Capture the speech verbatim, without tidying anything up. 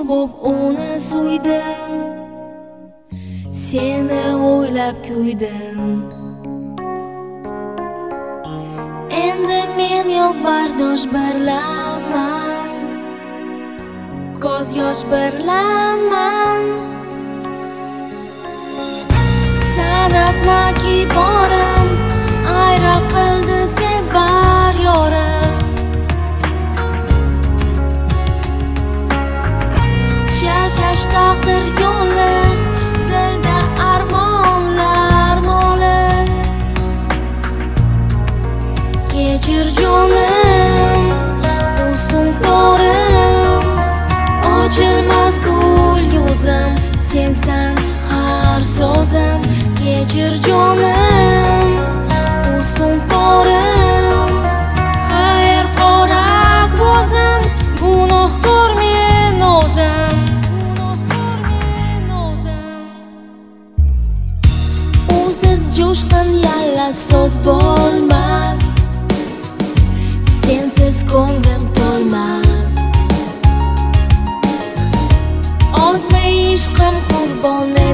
bo'p uni suydim, seni o'ylab kuydim. Endi men yo'q bardosh birlaman, ko'z yosh birlaman. San'atnaki borim ayro qildi sevar yorim. Chalkash taqdir yo'li, dilda armonlar moli. Kechir jonim, do'stim korim, ochilmas gul yuzim, sensan har so'zim. Kechir jonim, do'stim korim, xayr qora ko'zim, gunohkor men o'zim, gunohkor men o'zim. Usiz jo'shqin yalla so'z bo'lmas, sensiz ko'nglim to'lmas. Ozmi ishqim qurboni